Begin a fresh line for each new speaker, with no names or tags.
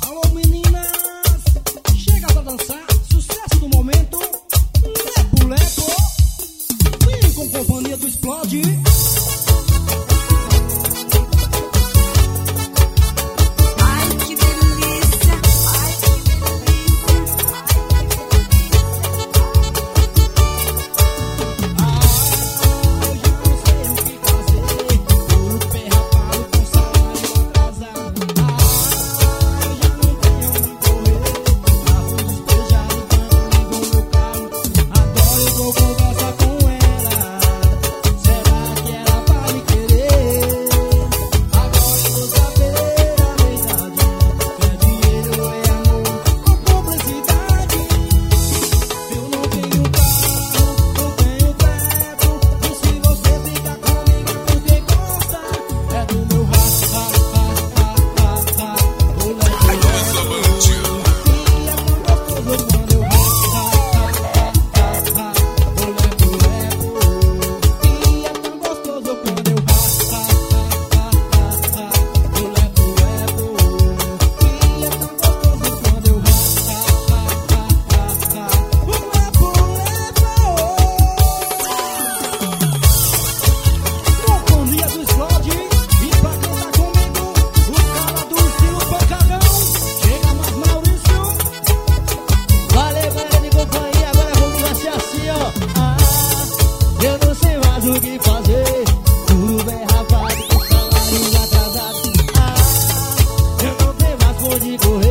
Alô meninas, chega pra dançar, sucesso do momento, Lepo Lepo, vem com companhia do Explode. O que fazer? Tudo bem rapado, com salário atrasado. Eu não tenho mais por onde correr.